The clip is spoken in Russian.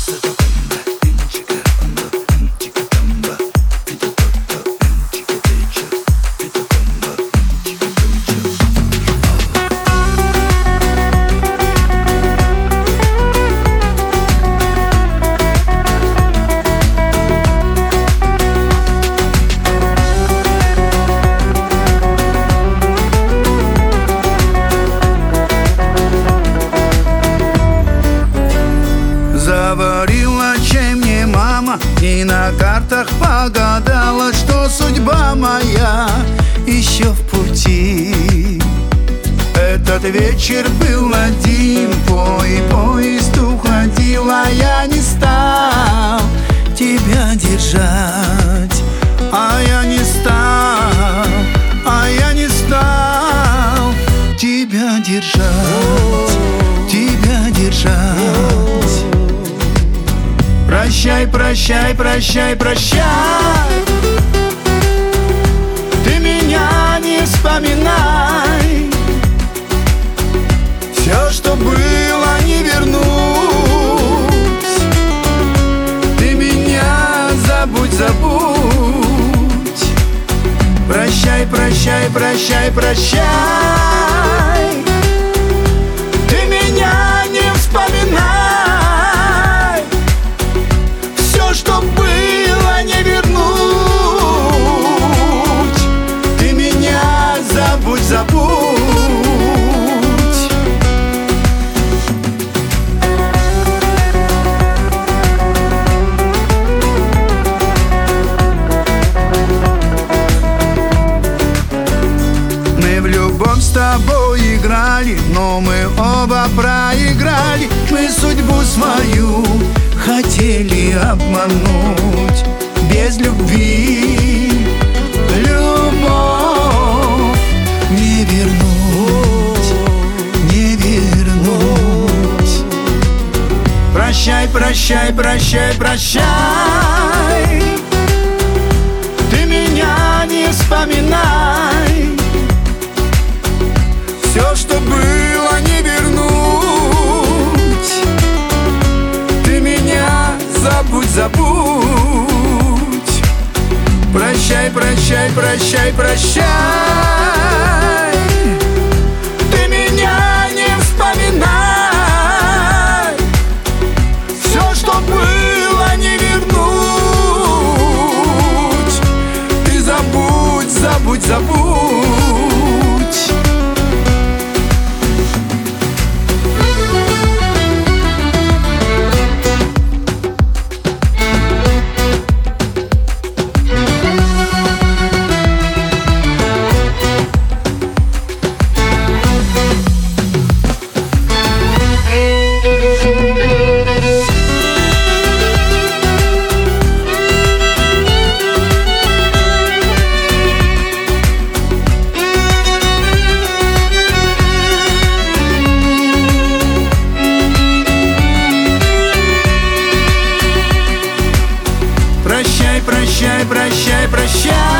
Заварила чай мне мама и на картах погадала, что судьба моя еще в пути. Этот вечер был один, поезд уходил, а я не стал тебя держать. Я не стал тебя держать, тебя держать. Прощай, прощай, прощай, прощай. Ты меня не вспоминай. Все, что было, не вернуть. Ты меня забудь, забудь. Прощай, прощай, прощай, прощай. Ты меня не вспоминай. Все, что было, не вернуть. Ты меня забудь, забудь. Мы в любовь с тобой играли, но мы оба проиграли. Мы судьбу свою хотели обмануть. Без любви любовь не вернуть, не вернуть. Прощай, прощай, прощай, прощай. Ты меня не вспоминай. Все, что было, не вернуть. Ты меня забудь, забудь. Прощай, прощай, прощай, прощай. Ты меня не вспоминай. Все, что было, не вернуть. Ты забудь, забудь, забудь. Прощай, прощай, прощай, прощай.